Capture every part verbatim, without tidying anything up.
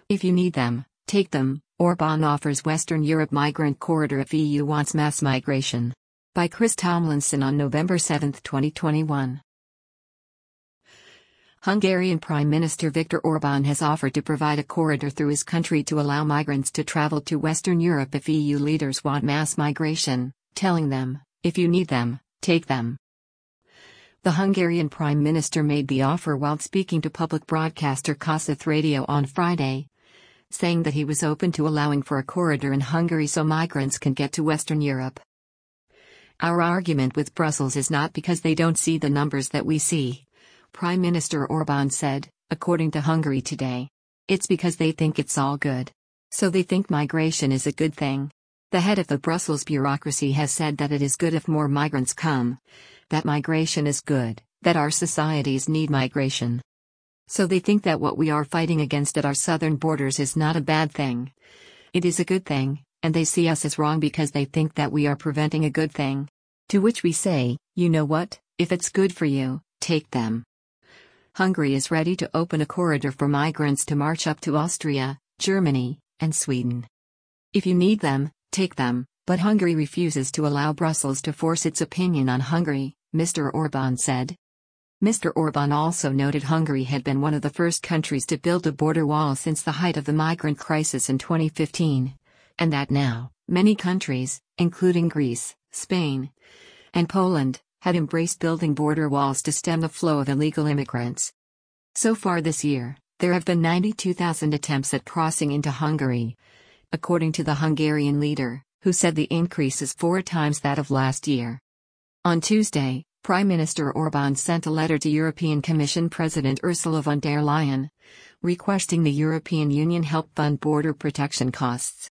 If you need them, take them, Orbán offers Western Europe migrant corridor if E U wants mass migration. By Chris Tomlinson on November seventh, twenty twenty-one. Hungarian Prime Minister Viktor Orbán has offered to provide a corridor through his country to allow migrants to travel to Western Europe if E U leaders want mass migration, telling them, if you need them, take them. The Hungarian Prime Minister made the offer while speaking to public broadcaster Kossuth Radio on Friday, saying that he was open to allowing for a corridor in Hungary so migrants can get to Western Europe. Our argument with Brussels is not because they don't see the numbers that we see, Prime Minister Orbán said, according to Hungary Today. It's because they think it's all good. So they think migration is a good thing. The head of the Brussels bureaucracy has said that it is good if more migrants come, that migration is good, that our societies need migration. So they think that what we are fighting against at our southern borders is not a bad thing. It is a good thing, and they see us as wrong because they think that we are preventing a good thing. To which we say, you know what, if it's good for you, take them. Hungary is ready to open a corridor for migrants to march up to Austria, Germany, and Sweden. If you need them, take them, but Hungary refuses to allow Brussels to force its opinion on Hungary, Mister Orbán said. Mister Orbán also noted Hungary had been one of the first countries to build a border wall since the height of the migrant crisis in twenty fifteen, and that now, many countries, including Greece, Spain, and Poland, had embraced building border walls to stem the flow of illegal immigrants. So far this year, there have been ninety-two thousand attempts at crossing into Hungary, according to the Hungarian leader, who said the increase is four times that of last year. On Tuesday, Prime Minister Orbán sent a letter to European Commission President Ursula von der Leyen, requesting the European Union help fund border protection costs.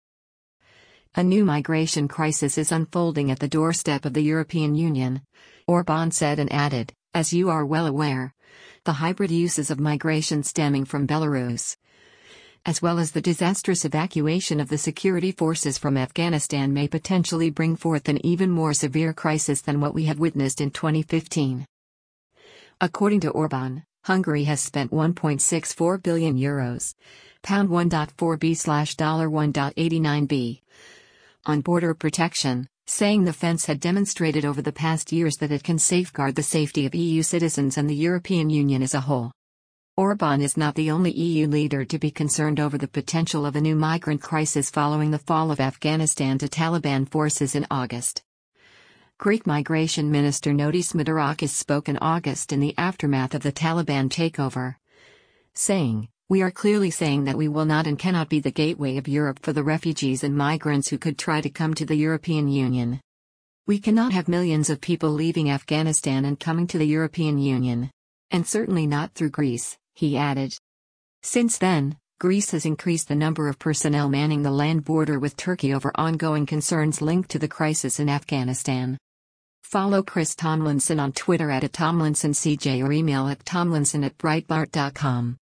A new migration crisis is unfolding at the doorstep of the European Union, Orbán said and added, as you are well aware, the hybrid uses of migration stemming from Belarus, as well as the disastrous evacuation of the security forces from Afghanistan may potentially bring forth an even more severe crisis than what we have witnessed in twenty fifteen. According to Orbán, Hungary has spent one point six four billion euros, pound one point four billion slash dollar one point eight nine billion, on border protection, saying the fence had demonstrated over the past years that it can safeguard the safety of E U citizens and the European Union as a whole. Orbán is not the only E U leader to be concerned over the potential of a new migrant crisis following the fall of Afghanistan to Taliban forces in August. Greek Migration Minister Notis Mitarakis spoke in August in the aftermath of the Taliban takeover, saying, "We are clearly saying that we will not and cannot be the gateway of Europe for the refugees and migrants who could try to come to the European Union. We cannot have millions of people leaving Afghanistan and coming to the European Union. And certainly not through Greece," he added. Since then, Greece has increased the number of personnel manning the land border with Turkey over ongoing concerns linked to the crisis in Afghanistan. Follow Chris Tomlinson on Twitter at Tomlinson C J or email at tomlinson at breitbart dot com.